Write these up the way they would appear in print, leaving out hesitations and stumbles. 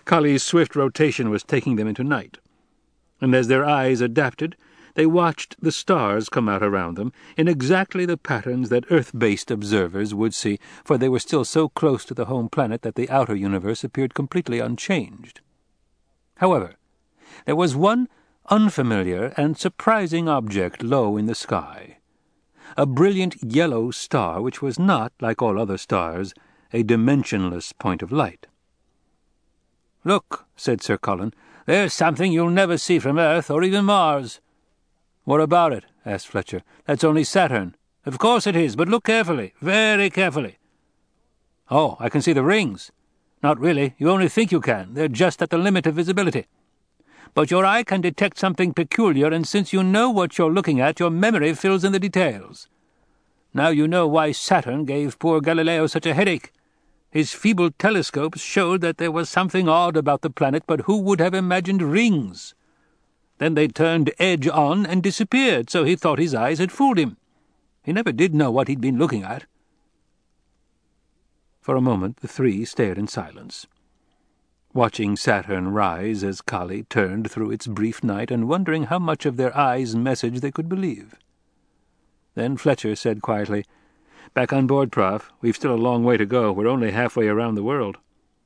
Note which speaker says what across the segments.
Speaker 1: Kali's swift rotation was taking them into night, and as their eyes adapted, they watched the stars come out around them in exactly the patterns that Earth-based observers would see, for they were still so close to the home planet that the outer universe appeared completely unchanged. However, there was one unfamiliar and surprising object low in the sky, a brilliant yellow star which was not, like all other stars, a dimensionless point of light. "Look," said Sir Colin, "there's something you'll never see from Earth or even Mars." "What about it?" asked Fletcher. "That's only Saturn." "Of course it is, but look carefully, very carefully." "Oh, I can see the rings." "Not really. You only think you can. They're just at the limit of visibility. But your eye can detect something peculiar, and since you know what you're looking at, your memory fills in the details. Now you know why Saturn gave poor Galileo such a headache. His feeble telescopes showed that there was something odd about the planet, but who would have imagined rings? Then they turned edge on and disappeared, so he thought his eyes had fooled him. He never did know what he'd been looking at." For a moment the three stared in silence, watching Saturn rise as Kali turned through its brief night and wondering how much of their eyes' message they could believe. Then Fletcher said quietly, "Back on board, Prof. We've still a long way to go. We're only halfway around the world."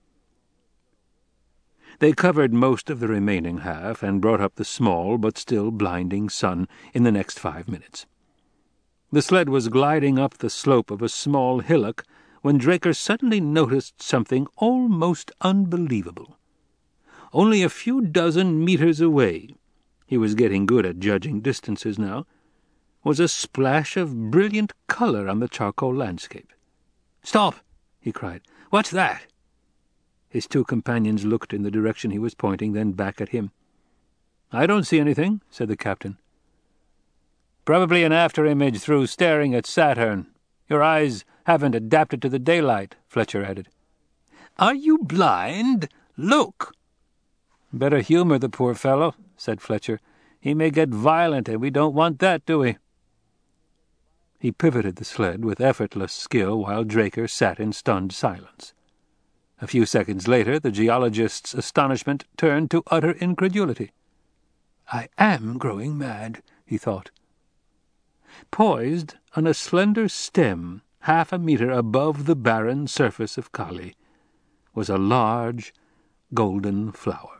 Speaker 1: They covered most of the remaining half and brought up the small but still blinding sun in the next 5 minutes. The sled was gliding up the slope of a small hillock when Draker suddenly noticed something almost unbelievable. Only a few dozen meters away — he was getting good at judging distances now — was a splash of brilliant color on the charcoal landscape. "Stop!" he cried. "What's that?" His two companions looked in the direction he was pointing, then back at him. "I don't see anything," said the captain. "Probably an after-image through staring at Saturn. Your eyes haven't adapted to the daylight," Fletcher added. "Are you blind? Look!" "Better humor the poor fellow," said Fletcher. "He may get violent, and we don't want that, do we?" He pivoted the sled with effortless skill while Draker sat in stunned silence. A few seconds later the geologist's astonishment turned to utter incredulity. "I am growing mad," he thought. Poised on a slender stem 1/2 meter above the barren surface of Kali was a large golden flower.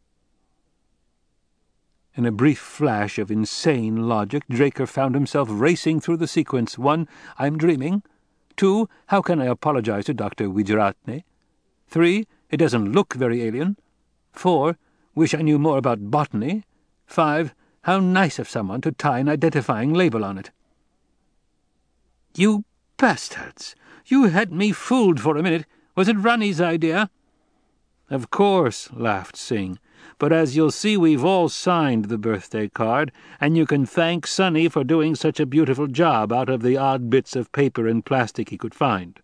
Speaker 1: In a brief flash of insane logic, Draker found himself racing through the sequence. 1, I'm dreaming. 2, how can I apologize to Dr. Wijeratne? 3, it doesn't look very alien. 4, wish I knew more about botany. 5, how nice of someone to tie an identifying label on it. "You bastards! You had me fooled for a minute. Was it Rani's idea?" "Of course," laughed Singh. "But as you'll see, we've all signed the birthday card, and you can thank Sonny for doing such a beautiful job out of the odd bits of paper and plastic he could find."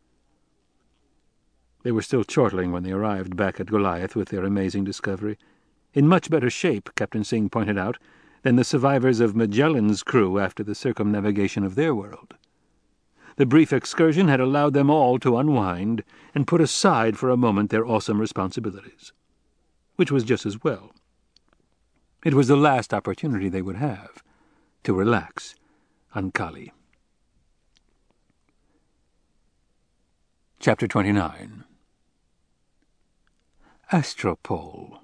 Speaker 1: They were still chortling when they arrived back at Goliath with their amazing discovery. In much better shape, Captain Singh pointed out, than the survivors of Magellan's crew after the circumnavigation of their world. The brief excursion had allowed them all to unwind and put aside for a moment their awesome responsibilities, which was just as well. It was the last opportunity they would have to relax on Kali. Chapter 29. Astropole.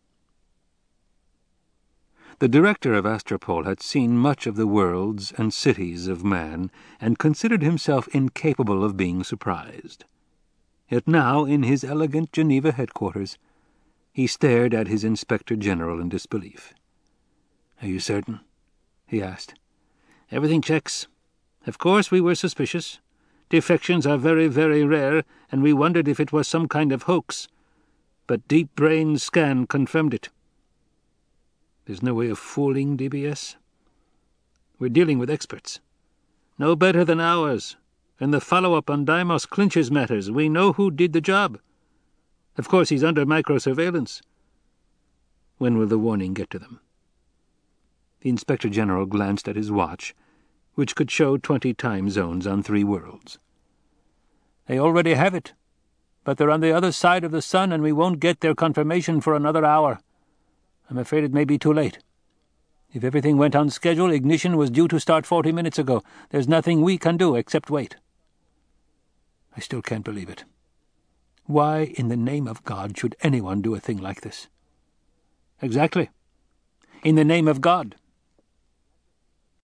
Speaker 1: The director of Astropole had seen much of the worlds and cities of man, and considered himself incapable of being surprised. Yet now, in his elegant Geneva headquarters, he stared at his Inspector General in disbelief. "Are you certain?" he asked. "Everything checks. Of course we were suspicious. Defections are very, very rare, and we wondered if it was some kind of hoax. But Deep Brain scan confirmed it. There's no way of fooling DBS. We're dealing with experts. No better than ours. And the follow-up on Deimos clinches matters. We know who did the job. Of course he's under micro-surveillance. When will the warning get to them?" The Inspector General glanced at his watch, which could show 20 time zones on 3 worlds. "They already have it. but they're on the other side of the sun, and we won't get their confirmation for another hour. I'm afraid it may be too late. If everything went on schedule, ignition was due to start 40 minutes ago. There's nothing we can do except wait." I still can't believe it. Why, in the name of God, should anyone do a thing like this? Exactly. In the name of God.